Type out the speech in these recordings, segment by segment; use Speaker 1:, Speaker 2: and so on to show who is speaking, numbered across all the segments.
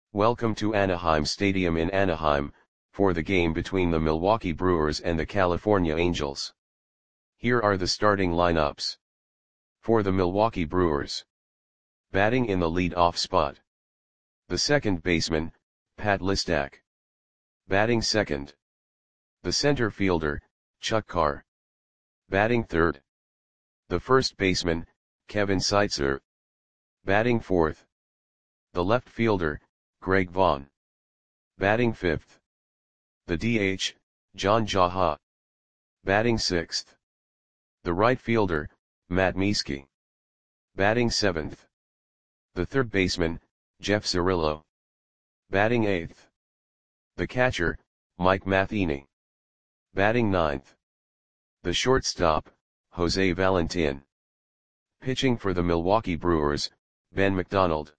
Speaker 1: Welcome to Anaheim Stadium in Anaheim, for the game between the Milwaukee Brewers and the California Angels. Here are the starting lineups. For the Milwaukee Brewers. Batting in the lead-off spot. The second baseman, Pat Listach. Batting second. The center fielder, Chuck Carr. Batting third. The first baseman, Kevin Seitzer. Batting fourth. The left fielder, Greg Vaughn. Batting fifth. The DH, Jon Jauha. Batting sixth. The right fielder, Matt Mieske. Batting seventh. The third baseman, Jeff Cirillo. Batting eighth. The catcher, Mike Matheny. Batting ninth. The shortstop, Jose Valentin. Pitching for the Milwaukee Brewers, Ben McDonald.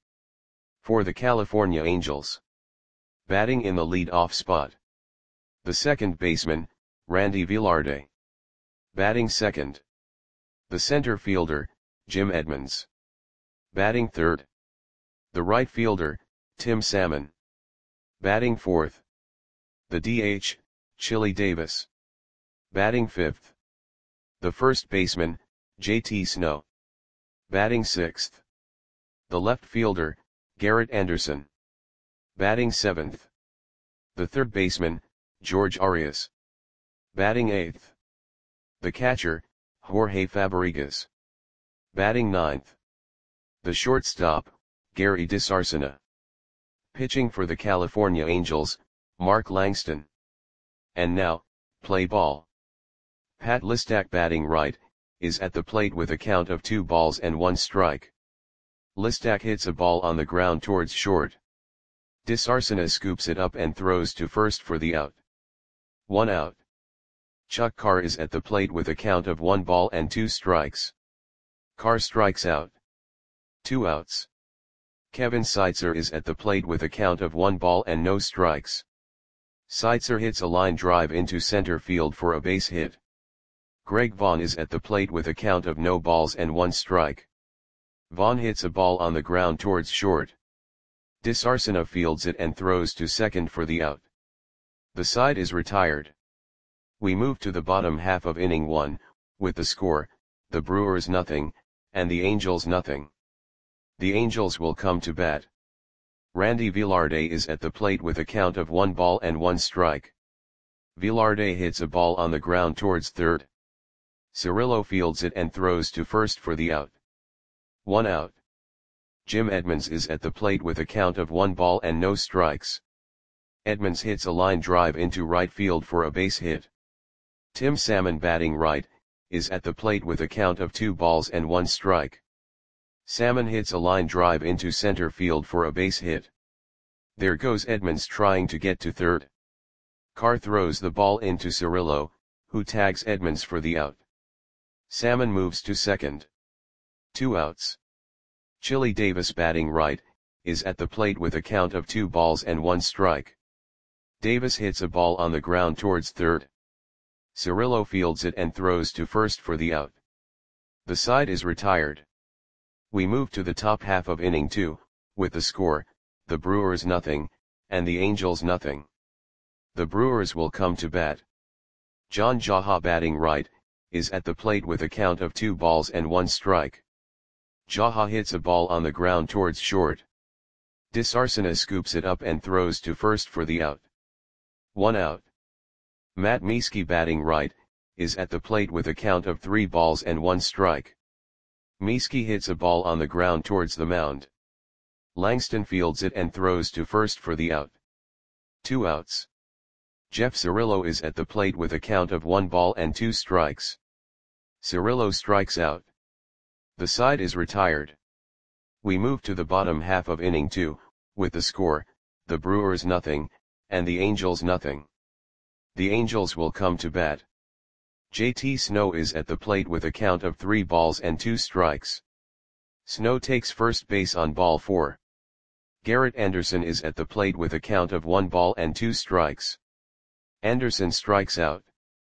Speaker 1: For the California Angels. Batting in the lead-off spot. The second baseman, Randy Velarde. Batting second. The center fielder, Jim Edmonds. Batting third. The right fielder, Tim Salmon. Batting fourth. The DH, Chili Davis. Batting fifth. The first baseman, JT Snow. Batting sixth. The left fielder, Garrett Anderson. Batting seventh. The third baseman, George Arias. Batting eighth. The catcher, Jorge Fabregas. Batting ninth. The shortstop, Gary DiSarcina. Pitching for the California Angels, Mark Langston. And now, play ball. Pat Listach batting right, is at the plate with a count of 2 balls and 1 strike. Listach hits a ball on the ground towards short. DiSarcina scoops it up and throws to first for the out. 1 out. Chuck Carr is at the plate with a count of 1 ball and 2 strikes. Carr strikes out. 2 outs. Kevin Seitzer is at the plate with a count of 1 ball and no strikes. Seitzer hits a line drive into center field for a base hit. Greg Vaughn is at the plate with a count of no balls and 1 strike. Vaughn hits a ball on the ground towards short. DiSarcina fields it and throws to second for the out. The side is retired. We move to the bottom half of inning 1, with the score, the Brewers nothing, and the Angels nothing. The Angels will come to bat. Randy Velarde is at the plate with a count of 1 ball and 1 strike. Velarde hits a ball on the ground towards third. Cirillo fields it and throws to first for the out. 1 out. Jim Edmonds is at the plate with a count of 1 ball and no strikes. Edmonds hits a line drive into right field for a base hit. Tim Salmon batting right, is at the plate with a count of 2 balls and 1 strike. Salmon hits a line drive into center field for a base hit. There goes Edmonds trying to get to third. Carr throws the ball into Cirillo, who tags Edmonds for the out. Salmon moves to second. 2 outs. Chili Davis batting right, is at the plate with a count of 2 balls and 1 strike. Davis hits a ball on the ground towards third. Cirillo fields it and throws to first for the out. The side is retired. We move to the top half of inning 2, with the score, the Brewers nothing, and the Angels nothing. The Brewers will come to bat. Jon Jauha batting right, is at the plate with a count of 2 balls and 1 strike. Jauha hits a ball on the ground towards short. DiSarcina scoops it up and throws to first for the out. 1 out. Matt Mieske batting right, is at the plate with a count of 3 balls and 1 strike. Mieske hits a ball on the ground towards the mound. Langston fields it and throws to first for the out. 2 outs. Jeff Cirillo is at the plate with a count of 1 ball and 2 strikes. Cirillo strikes out. The side is retired. We move to the bottom half of inning 2, with the score, the Brewers nothing, and the Angels nothing. The Angels will come to bat. JT Snow is at the plate with a count of 3 balls and 2 strikes. Snow takes first base on ball 4. Garrett Anderson is at the plate with a count of 1 ball and 2 strikes. Anderson strikes out.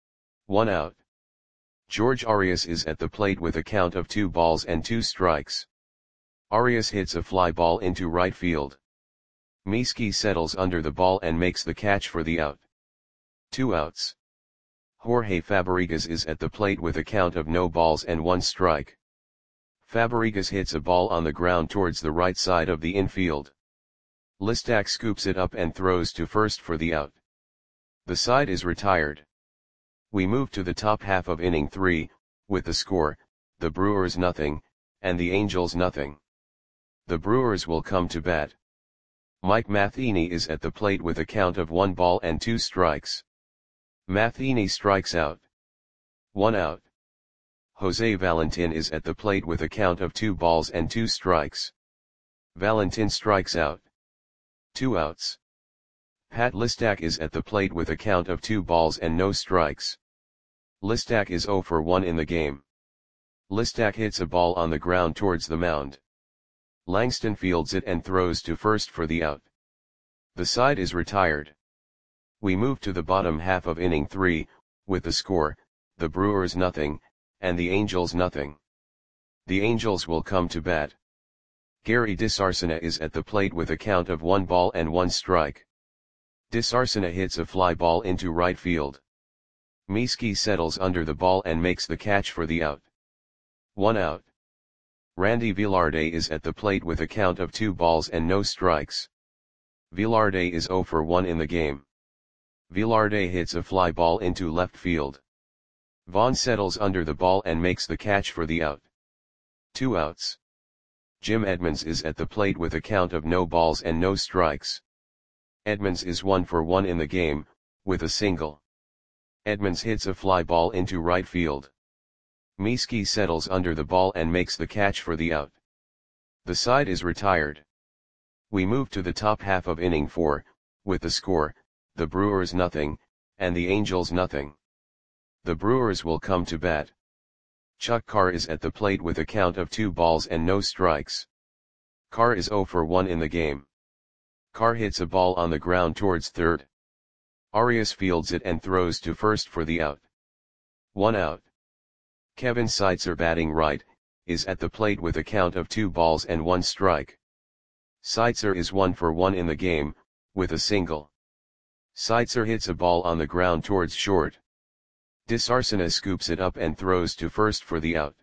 Speaker 1: 1 out. George Arias is at the plate with a count of 2 balls and 2 strikes. Arias hits a fly ball into right field. Miski settles under the ball and makes the catch for the out. 2 outs. Jorge Fabregas is at the plate with a count of no balls and 1 strike. Fabregas hits a ball on the ground towards the right side of the infield. Listak scoops it up and throws to first for the out. The side is retired. We move to the top half of inning 3, with the score, the Brewers nothing, and the Angels nothing. The Brewers will come to bat. Mike Matheny is at the plate with a count of 1 ball and 2 strikes. Matheny strikes out. 1 out. Jose Valentin is at the plate with a count of 2 balls and 2 strikes. Valentin strikes out. 2 outs. Pat Listak is at the plate with a count of 2 balls and no strikes. Listak is 0 for 1 in the game. Listak hits a ball on the ground towards the mound. Langston fields it and throws to first for the out. The side is retired. We move to the bottom half of inning 3, with the score, the Brewers nothing, and the Angels nothing. The Angels will come to bat. Gary DeSarcina is at the plate with a count of 1 ball and 1 strike. DeSarcina hits a fly ball into right field. Miski settles under the ball and makes the catch for the out. 1 out. Randy Velarde is at the plate with a count of 2 balls and no strikes. Velarde is 0 for 1 in the game. Velarde hits a fly ball into left field. Vaughn settles under the ball and makes the catch for the out. 2 outs. Jim Edmonds is at the plate with a count of no balls and no strikes. Edmonds is 1 for 1 in the game, with a single. Edmonds hits a fly ball into right field. Miski settles under the ball and makes the catch for the out. The side is retired. We move to the top half of inning 4, with the score, the Brewers nothing, and the Angels nothing. The Brewers will come to bat. Chuck Carr is at the plate with a count of 2 balls and no strikes. Carr is 0 for 1 in the game. Carr hits a ball on the ground towards third. Arias fields it and throws to first for the out. 1 out. Kevin Seitzer, batting right, is at the plate with a count of 2 balls and 1 strike. Seitzer is 1 for 1 in the game, with a single. Seitzer hits a ball on the ground towards short. DeSarcina scoops it up and throws to first for the out.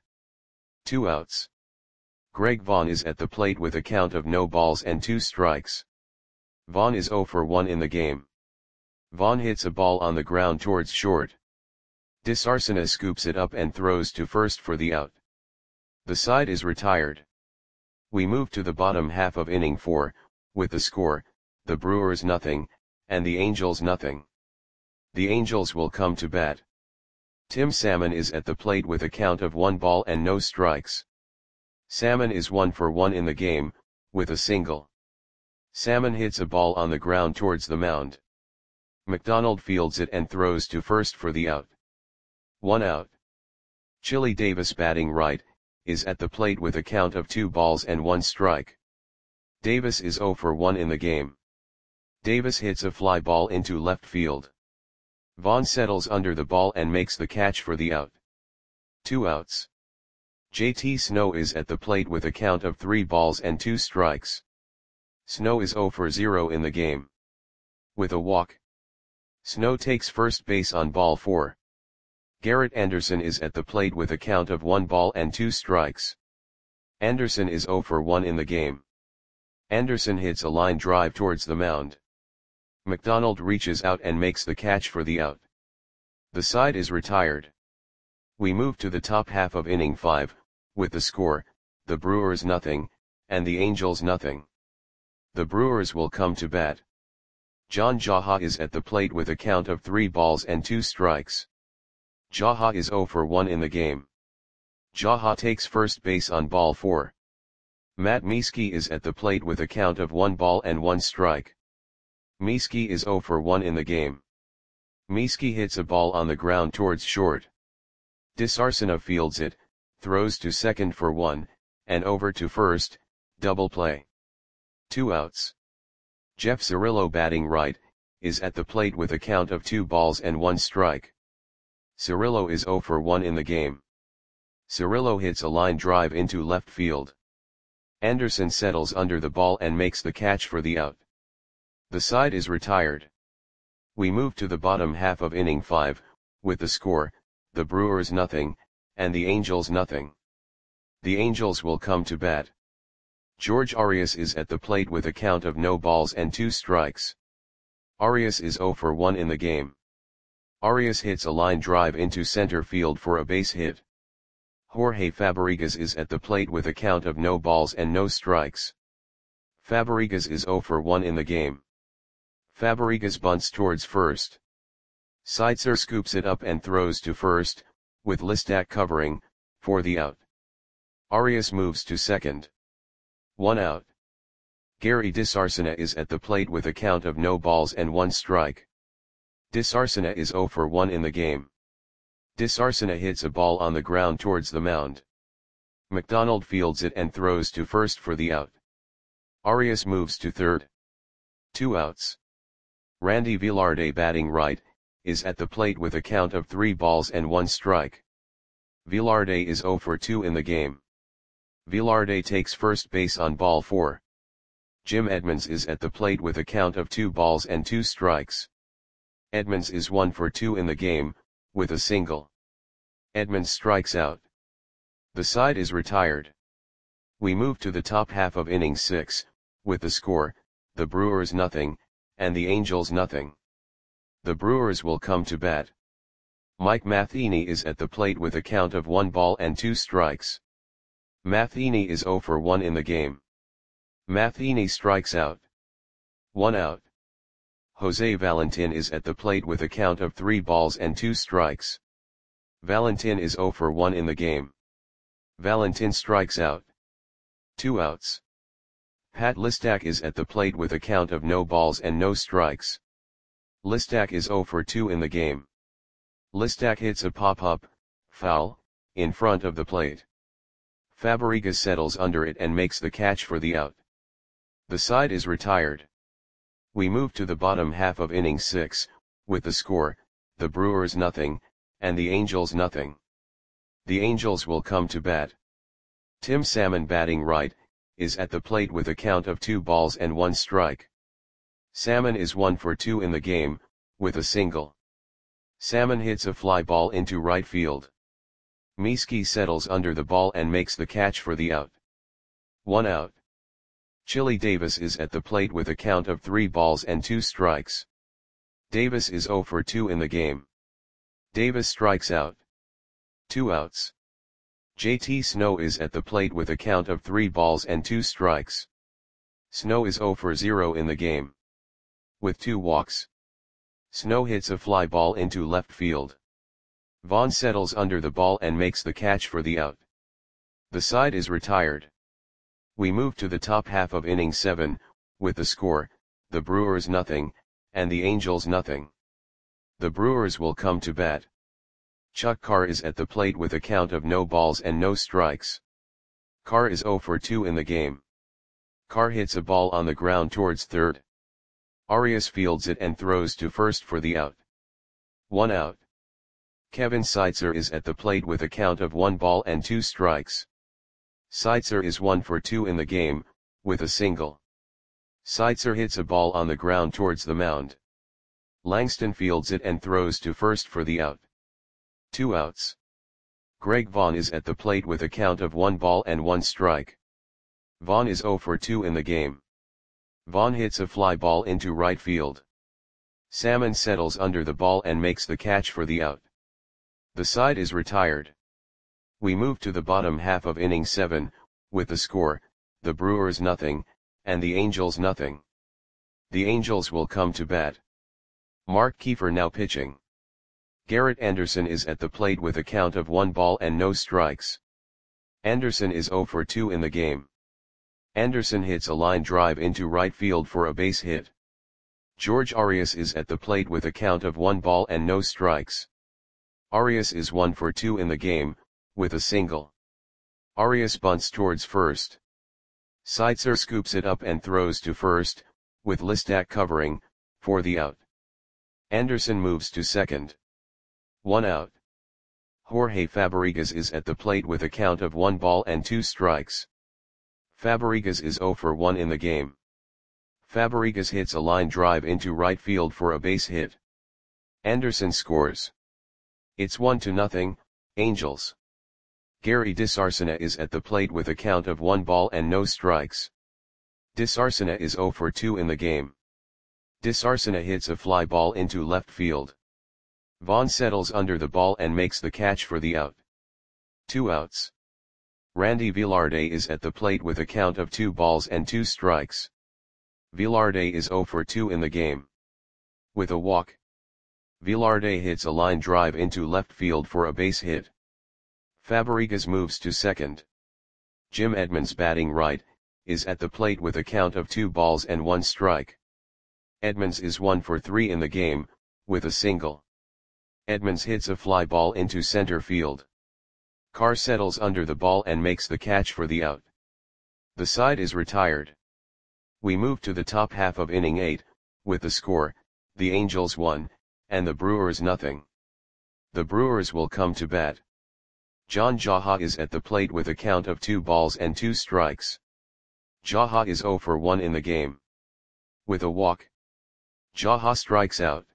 Speaker 1: 2 outs. Greg Vaughn is at the plate with a count of no balls and 2 strikes. Vaughn is 0 for 1 in the game. Vaughn hits a ball on the ground towards short. DeSarcina scoops it up and throws to first for the out. The side is retired. We move to the bottom half of inning 4, with the score, the Brewers nothing, and the Angels nothing. The Angels will come to bat. Tim Salmon is at the plate with a count of 1 ball and no strikes. Salmon is 1 for 1 in the game, with a single. Salmon hits a ball on the ground towards the mound. McDonald fields it and throws to first for the out. 1 out. Chili Davis, batting right, is at the plate with a count of 2 balls and 1 strike. Davis is 0 for 1 in the game. Davis hits a fly ball into left field. Vaughn settles under the ball and makes the catch for the out. 2 outs. JT Snow is at the plate with a count of 3 balls and 2 strikes. Snow is 0 for 0 in the game. With a walk. Snow takes first base on ball 4. Garrett Anderson is at the plate with a count of 1 ball and 2 strikes. Anderson is 0 for 1 in the game. Anderson hits a line drive towards the mound. McDonald reaches out and makes the catch for the out. The side is retired. We move to the top half of inning 5, with the score, the Brewers nothing, and the Angels nothing. The Brewers will come to bat. John Jaha is at the plate with a count of 3 balls and 2 strikes. Jaha is 0 for 1 in the game. Jaha takes first base on ball 4. Matt Miski is at the plate with a count of 1 ball and 1 strike. Miski is 0 for 1 in the game. Miski hits a ball on the ground towards short. DeSarcina fields it, throws to second for 1, and over to first, double play. 2 outs. Jeff Cirillo, batting right, is at the plate with a count of 2 balls and 1 strike. Cirillo is 0 for 1 in the game. Cirillo hits a line drive into left field. Anderson settles under the ball and makes the catch for the out. The side is retired. We move to the bottom half of inning 5, with the score, the Brewers nothing, and the Angels nothing. The Angels will come to bat. George Arias is at the plate with a count of no balls and 2 strikes. Arias is 0 for 1 in the game. Arias hits a line drive into center field for a base hit. Jorge Fabrigas is at the plate with a count of no balls and no strikes. Fabrigas is 0 for 1 in the game. Fabrigas bunts towards first. Seitzer scoops it up and throws to first, with Listak covering, for the out. Arias moves to second. 1 out. Gary DeSarcina is at the plate with a count of no balls and 1 strike. DeSarcina is 0 for 1 in the game. DeSarcina hits a ball on the ground towards the mound. McDonald fields it and throws to first for the out. Arias moves to third. 2 outs. Randy Velarde, batting right, is at the plate with a count of 3 balls and 1 strike. Velarde is 0 for 2 in the game. Velarde takes first base on ball 4. Jim Edmonds is at the plate with a count of 2 balls and 2 strikes. Edmonds is 1 for 2 in the game, with a single. Edmonds strikes out. The side is retired. We move to the top half of inning 6, with the score, the Brewers nothing, and the Angels nothing. The Brewers will come to bat. Mike Matheny is at the plate with a count of 1 ball and 2 strikes. Matheny is 0 for 1 in the game. Matheny strikes out. 1 out. Jose Valentin is at the plate with a count of 3 balls and 2 strikes. Valentin is 0 for 1 in the game. Valentin strikes out. 2 outs. Pat Listak is at the plate with a count of no balls and no strikes. Listak is 0 for 2 in the game. Listak hits a pop-up, foul, in front of the plate. Fabrigas settles under it and makes the catch for the out. The side is retired. We move to the bottom half of inning 6, with the score, the Brewers nothing, and the Angels nothing. The Angels will come to bat. Tim Salmon, batting right, is at the plate with a count of 2 balls and 1 strike. Salmon is 1 for 2 in the game, with a single. Salmon hits a fly ball into right field. Mieske settles under the ball and makes the catch for the out. 1 out. Chili Davis is at the plate with a count of 3 balls and 2 strikes. Davis is 0 for 2 in the game. Davis strikes out. 2 outs. JT Snow is at the plate with a count of 3 balls and 2 strikes. Snow is 0 for 0 in the game. With 2 walks. Snow hits a fly ball into left field. Vaughn settles under the ball and makes the catch for the out. The side is retired. We move to the top half of inning 7, with the score, the Brewers nothing, and the Angels nothing. The Brewers will come to bat. Chuck Carr is at the plate with a count of no balls and no strikes. Carr is 0 for 2 in the game. Carr hits a ball on the ground towards third. Arias fields it and throws to first for the out. 1 out. Kevin Seitzer is at the plate with a count of 1 ball and 2 strikes. Seitzer is 1 for 2 in the game, with a single. Seitzer hits a ball on the ground towards the mound. Langston fields it and throws to first for the out. 2 outs. Greg Vaughn is at the plate with a count of 1 ball and 1 strike. Vaughn is 0 for 2 in the game. Vaughn hits a fly ball into right field. Salmon settles under the ball and makes the catch for the out. The side is retired. We move to the bottom half of inning 7, with the score, the Brewers nothing, and the Angels nothing. The Angels will come to bat. Mark Kiefer now pitching. Garrett Anderson is at the plate with a count of 1 ball and no strikes. Anderson is 0 for 2 in the game. Anderson hits a line drive into right field for a base hit. George Arias is at the plate with a count of 1 ball and no strikes. Arias is 1 for 2 in the game, with a single. Arias bunts towards first. Seitzer scoops it up and throws to first, with Listak covering, for the out. Anderson moves to second. 1 out. Jorge Fabrigas is at the plate with a count of 1 ball and 2 strikes. Fabrigas is 0 for 1 in the game. Fabregas hits a line drive into right field for a base hit. Anderson scores. It's 1-0, Angels. Gary DeSarcina is at the plate with a count of 1 ball and no strikes. DeSarcina is 0 for 2 in the game. DeSarcina hits a fly ball into left field. Vaughn settles under the ball and makes the catch for the out. 2 outs. Randy Velarde is at the plate with a count of 2 balls and 2 strikes. Velarde is 0 for 2 in the game. With a walk, Velarde hits a line drive into left field for a base hit. Fabregas moves to second. Jim Edmonds, batting right, is at the plate with a count of 2 balls and 1 strike. Edmonds is 1 for 3 in the game, with a single. Edmonds hits a fly ball into center field. Carr settles under the ball and makes the catch for the out. The side is retired. We move to the top half of inning 8, with the score, the Angels 1, and the Brewers 0. The Brewers will come to bat. John Jaha is at the plate with a count of 2 balls and 2 strikes. Jaha is 0 for 1 in the game. With a walk, Jaha strikes out.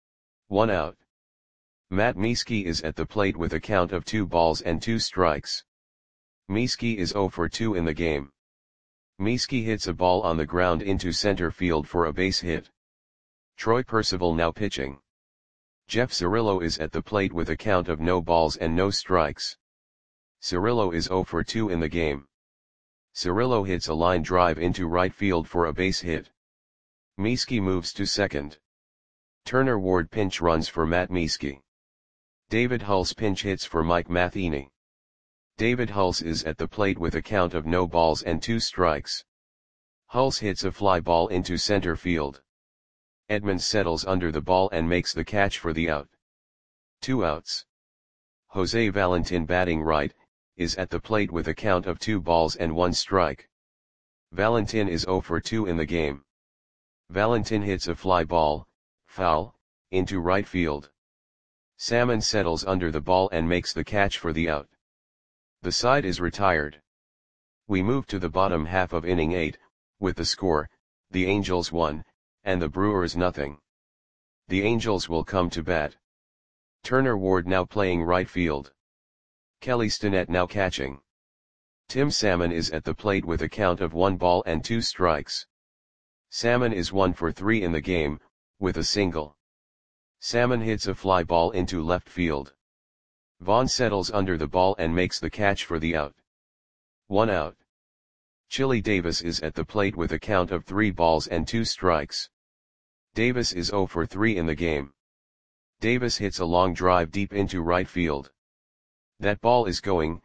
Speaker 1: 1 out. Matt Mieske is at the plate with a count of 2 balls and 2 strikes. Mieske is 0 for 2 in the game. Mieske hits a ball on the ground into center field for a base hit. Troy Percival now pitching. Jeff Cirillo is at the plate with a count of no balls and no strikes. Cirillo is 0 for 2 in the game. Cirillo hits a line drive into right field for a base hit. Mieske moves to second. Turner Ward pinch runs for Matt Mieske. David Hulse pinch hits for Mike Matheny. David Hulse is at the plate with a count of no balls and 2 strikes. Hulse hits a fly ball into center field. Edmonds settles under the ball and makes the catch for the out. 2 outs. Jose Valentin, batting right, is at the plate with a count of 2 balls and 1 strike. Valentin is 0 for 2 in the game. Valentin hits a fly ball, foul, into right field. Salmon settles under the ball and makes the catch for the out. The side is retired. We move to the bottom half of inning 8, with the score, the Angels 1, and the Brewers 0. The Angels will come to bat. Turner Ward now playing right field. Kelly Stinnett now catching. Tim Salmon is at the plate with a count of 1 ball and 2 strikes. Salmon is 1 for 3 in the game, with a single. Salmon hits a fly ball into left field. Vaughn settles under the ball and makes the catch for the out. 1 out. Chili Davis is at the plate with a count of 3 balls and 2 strikes. Davis is 0 for 3 in the game. Davis hits a long drive deep into right field. That ball is gone.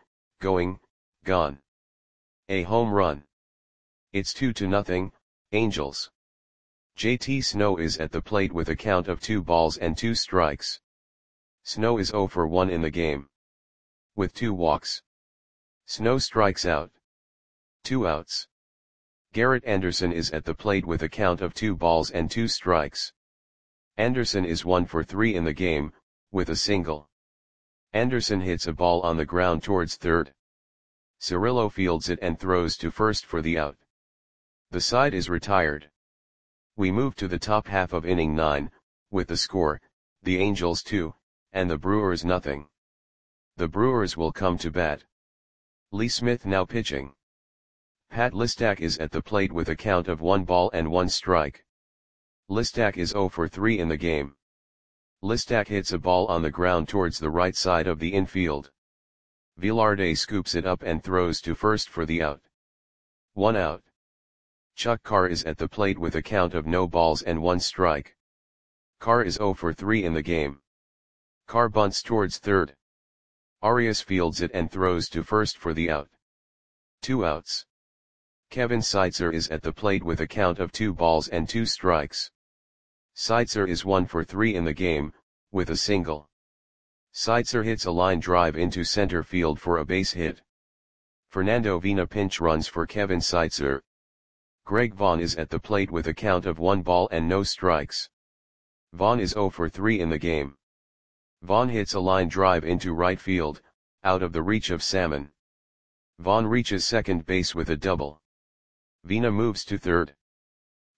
Speaker 1: A home run. It's 2-0, Angels. JT Snow is at the plate with a count of 2 balls and 2 strikes. Snow is 0 for 1 in the game. With 2 walks, Snow strikes out. 2 outs. Garrett Anderson is at the plate with a count of 2 balls and 2 strikes. Anderson is 1 for 3 in the game, with a single. Anderson hits a ball on the ground towards third. Cirillo fields it and throws to first for the out. The side is retired. We move to the top half of inning 9, with the score, the Angels 2, and the Brewers 0. The Brewers will come to bat. Lee Smith now pitching. Pat Listak is at the plate with a count of 1 ball and 1 strike. Listak is 0 for 3 in the game. Listak hits a ball on the ground towards the right side of the infield. Velarde scoops it up and throws to first for the out. 1 out. Chuck Carr is at the plate with a count of no balls and 1 strike. Carr is 0 for 3 in the game. Carr bunts towards third. Arias fields it and throws to first for the out. 2 outs. Kevin Seitzer is at the plate with a count of 2 balls and 2 strikes. Seitzer is 1 for 3 in the game, with a single. Seitzer hits a line drive into center field for a base hit. Fernando Vina pinch runs for Kevin Seitzer. Greg Vaughn is at the plate with a count of 1 ball and no strikes. Vaughn is 0 for 3 in the game. Vaughn hits a line drive into right field, out of the reach of Salmon. Vaughn reaches second base with a double. Vina moves to third.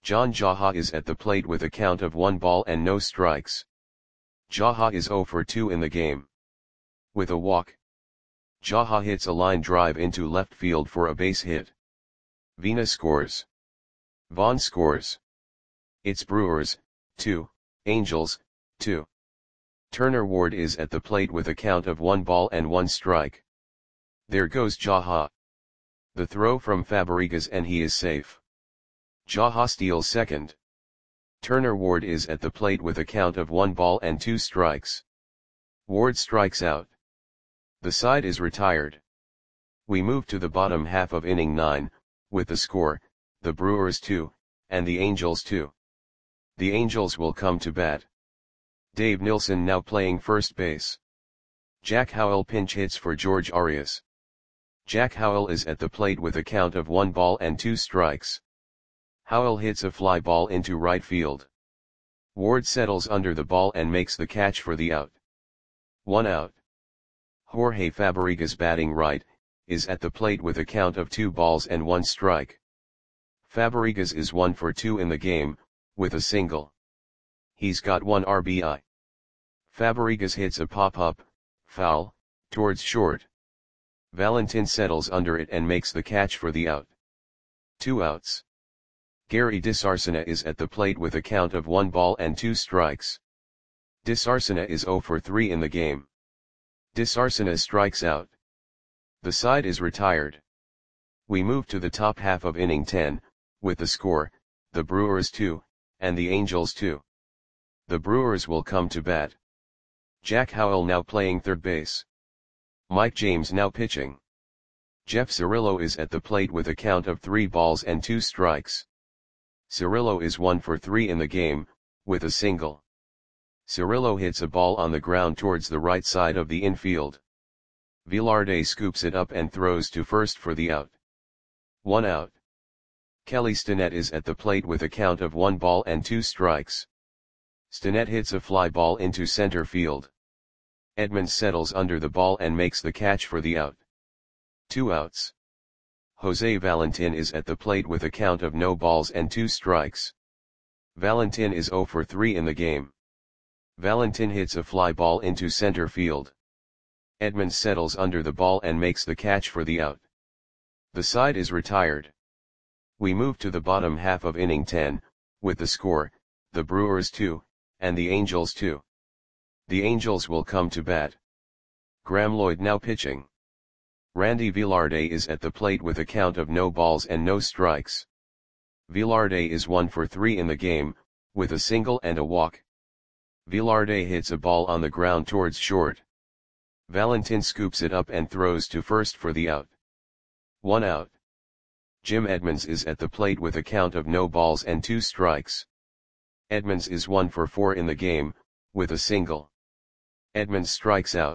Speaker 1: John Jaha is at the plate with a count of 1 ball and no strikes. Jaha is 0 for 2 in the game. With a walk, Jaha hits a line drive into left field for a base hit. Vina scores. Vaughn scores. It's Brewers, 2, Angels, 2. Turner Ward is at the plate with a count of 1 ball and 1 strike. There goes Jaha. The throw from Fabregas and he is safe. Jaha steals second. Turner Ward is at the plate with a count of 1 ball and 2 strikes. Ward strikes out. The side is retired. We move to the bottom half of inning 9, with the score, the Brewers 2, and the Angels 2. The Angels will come to bat. Dave Nilsson now playing first base. Jack Howell pinch hits for George Arias. Jack Howell is at the plate with a count of 1 ball and 2 strikes. Howell hits a fly ball into right field. Ward settles under the ball and makes the catch for the out. 1 out. Jorge Fabregas batting right, is at the plate with a count of 2 balls and 1 strike. Fabregas is 1 for 2 in the game, with a single. He's got 1 RBI. Fabregas hits a pop-up, foul, towards short. Valentin settles under it and makes the catch for the out. 2 outs. Gary DeSarcina is at the plate with a count of 1 ball and 2 strikes. DeSarcina is 0 for 3 in the game. DeSarcina strikes out. The side is retired. We move to the top half of inning 10, with the score, the Brewers 2, and the Angels 2. The Brewers will come to bat. Jack Howell now playing third base. Mike James now pitching. Jeff Cirillo is at the plate with a count of 3 balls and 2 strikes. Cirillo is 1 for 3 in the game, with a single. Cirillo hits a ball on the ground towards the right side of the infield. Velarde scoops it up and throws to first for the out. 1 out. Kelly Stinnett is at the plate with a count of 1 ball and 2 strikes. Stinnett hits a fly ball into center field. Edmonds settles under the ball and makes the catch for the out. 2 outs. Jose Valentin is at the plate with a count of no balls and 2 strikes. Valentin is 0 for 3 in the game. Valentin hits a fly ball into center field. Edmonds settles under the ball and makes the catch for the out. The side is retired. We move to the bottom half of inning 10, with the score, the Brewers 2, and the Angels 2. The Angels will come to bat. Graham Lloyd now pitching. Randy Velarde is at the plate with a count of no balls and no strikes. Velarde is 1 for 3 in the game, with a single and a walk. Velarde hits a ball on the ground towards short. Valentin scoops it up and throws to first for the out. 1 out. Jim Edmonds is at the plate with a count of no balls and 2 strikes. Edmonds is 1 for 4 in the game, with a single. Edmonds strikes out.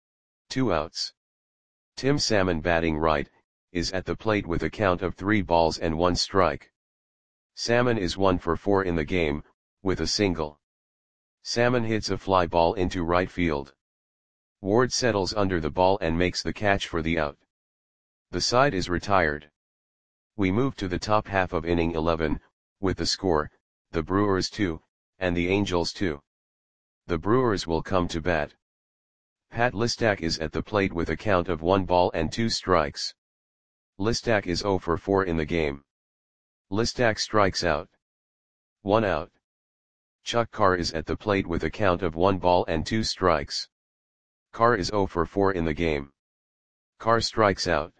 Speaker 1: 2 outs. Tim Salmon batting right, is at the plate with a count of 3 balls and 1 strike. Salmon is 1 for 4 in the game, with a single. Salmon hits a fly ball into right field. Ward settles under the ball and makes the catch for the out. The side is retired. We move to the top half of inning 11, with the score, the Brewers 2, and the Angels 2. The Brewers will come to bat. Pat Listak is at the plate with a count of 1 ball and 2 strikes. Listak is 0 for 4 in the game. Listak strikes out. 1 out. Chuck Carr is at the plate with a count of 1 ball and 2 strikes. Carr is 0 for 4 in the game. Carr strikes out.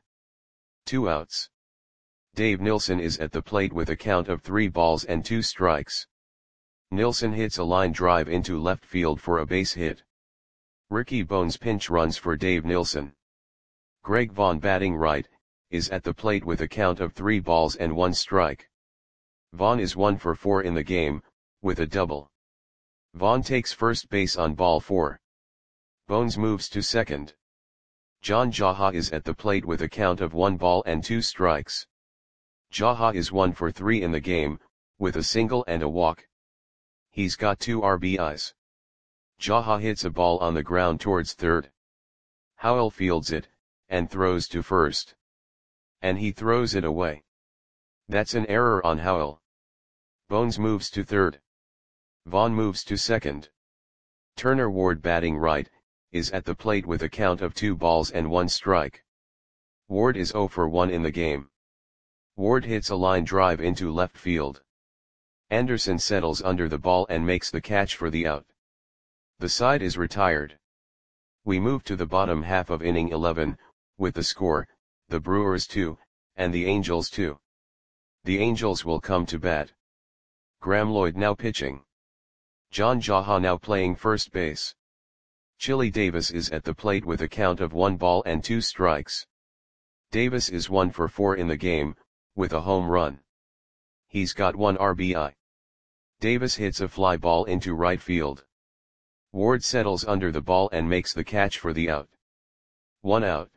Speaker 1: 2 outs. Dave Nilsson is at the plate with a count of 3 balls and 2 strikes. Nilsson hits a line drive into left field for a base hit. Ricky Bones pinch runs for Dave Nilsson. Greg Vaughn batting right, is at the plate with a count of 3 balls and 1 strike. Vaughn is 1 for 4 in the game, with a double. Vaughn takes first base on ball 4. Bones moves to second. John Jaha is at the plate with a count of 1 ball and 2 strikes. Jaha is 1 for 3 in the game, with a single and a walk. He's got 2 RBIs. Jaha hits a ball on the ground towards third. Howell fields it, and throws to first. And he throws it away. That's an error on Howell. Bones moves to third. Vaughn moves to second. Turner Ward batting right, is at the plate with a count of 2 balls and 1 strike. Ward is 0 for 1 in the game. Ward hits a line drive into left field. Anderson settles under the ball and makes the catch for the out. The side is retired. We move to the bottom half of inning 11, with the score, the Brewers 2, and the Angels 2. The Angels will come to bat. Graham Lloyd now pitching. John Jaha now playing first base. Chili Davis is at the plate with a count of 1 ball and 2 strikes. Davis is 1 for 4 in the game, with a home run. He's got 1 RBI. Davis hits a fly ball into right field. Ward settles under the ball and makes the catch for the out. 1 out.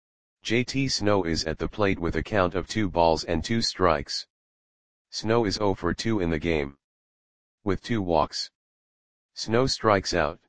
Speaker 1: JT Snow is at the plate with a count of 2 balls and 2 strikes. Snow is 0 for 2 in the game. With 2 walks. Snow strikes out.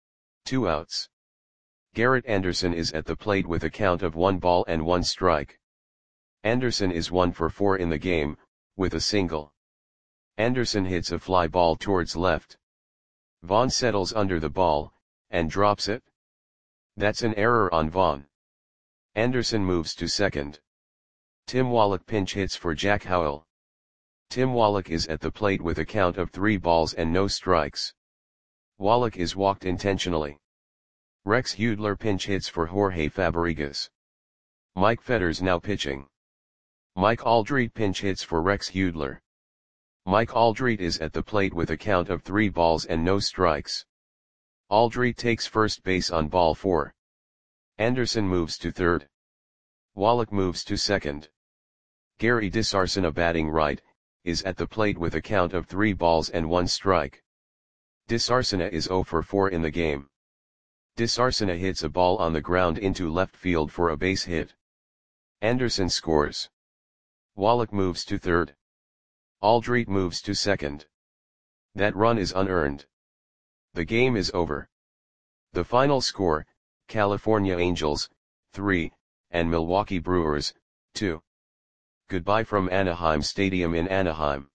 Speaker 1: 2 outs. Garrett Anderson is at the plate with a count of 1 ball and 1 strike. Anderson is 1 for 4 in the game, with a single. Anderson hits a fly ball towards left. Vaughn settles under the ball, and drops it. That's an error on Vaughn. Anderson moves to second. Tim Wallach pinch hits for Jack Howell. Tim Wallach is at the plate with a count of 3 balls and no strikes. Wallach is walked intentionally. Rex Hudler pinch hits for Jorge Fabregas. Mike Fetters now pitching. Mike Aldrete pinch hits for Rex Hudler. Mike Aldrete is at the plate with a count of 3 balls and no strikes. Aldrete takes first base on ball 4. Anderson moves to third. Wallach moves to second. Gary DeSarcina batting right, is at the plate with a count of 3 balls and 1 strike. DeSarcina is 0 for 4 in the game. DeSarcina hits a ball on the ground into left field for a base hit. Anderson scores. Wallach moves to third. Aldrete moves to second. That run is unearned. The game is over. The final score, California Angels, 3, and Milwaukee Brewers, 2. Goodbye from Anaheim Stadium in Anaheim.